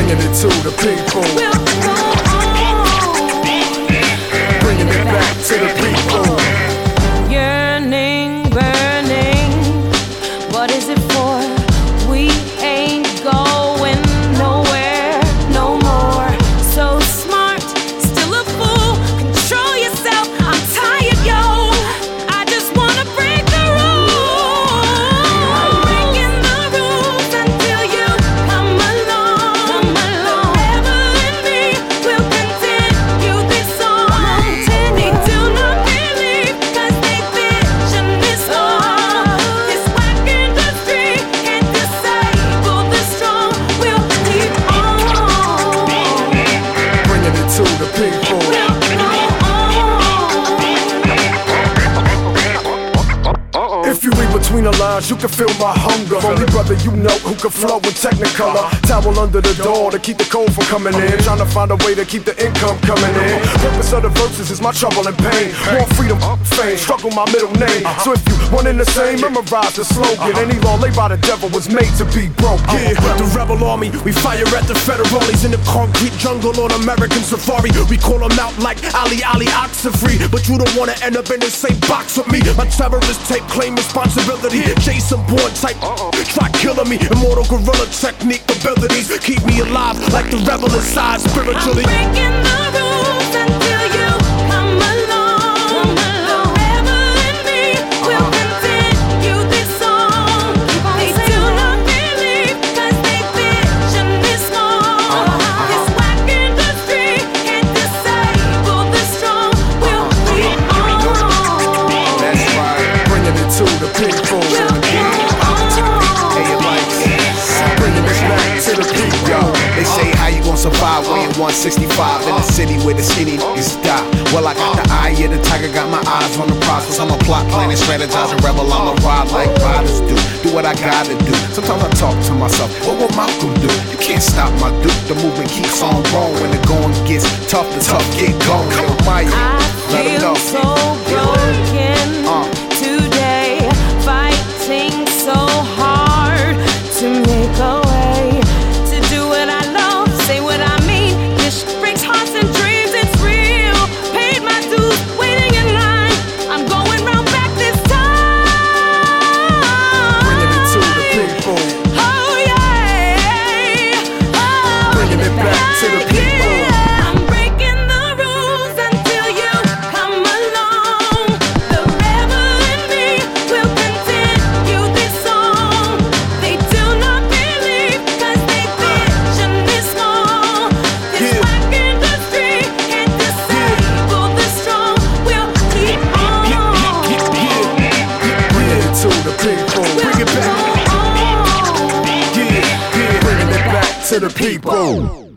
Bringing it to the people. We'll go on. Bringing it back to the people. Yearning, burning, what is it for? We ain't going nowhere no more. So smart, still a fool. Control yourself, I'm tired, yo. I just wanna break the rules. Breaking the rules until you come along. Forever and me will continue this song. They do not believe 'cause they vision is wrong. This whack industry can't disable the strong. We'll keep on. Bringing it to the people. We'll go on. If you read between the lines, you can feel my hunger. Only brother you know who can flow in Technicolor. Towel under the door to keep the cold from coming in. Trying to find a way to keep the income coming in. Purpose of the verses is my trouble and pain. More freedom, fame, struggle my middle name. So if you one in the same, memorize the slogan. Any law laid by the devil was made to be broke. Yeah, the rebel army, we fire at the federales in the concrete jungle on American safari. We call them out like Ali Oxenfree, but you don't wanna end up in the same box with me. My terrorist tape claim responsibility. Jason Bourne type, try killing me. Immortal gorilla technique abilities keep me alive like the rebel inside spiritually. I'm breaking the rules until you come along. Forever and me will continue this song. They do not believe 'cause they vision is small. This whack industry can't disable the strong. We'll keep on. That's right. Bringing it to the people. We'll keep on. Bringing it back to the people. Yo, they say how you gon' survive weighing 165 in a city where the skinny niggas die. Well, I got the eye of the tiger, got my eyes on the process. I'm a plot planning, strategizing, rebel. I'm a ride like riders do. Do what I gotta do. Sometimes I talk to myself, what will Malcolm do? You can't stop my dude. The movement keeps on growing. When the going gets tough, the tough get going. Yo, Maya, let 'em I know. feel so broken today, fighting so hard to make a way, to do what I love, say what I mean. This breaks hearts and dreams, it's real. Paid my dues, waiting in line. I'm going round back this time. Bringing it to the people. Oh yeah. Oh, Bringing it back to the people. yeah. I'm breaking the rules until you come along. Forever and me will continue this song. They do not believe 'cause they vision is small. This whack industry can't disable the strong. We'll keep on. Bringing it to the people. Bring it back. Bringing it back to the people.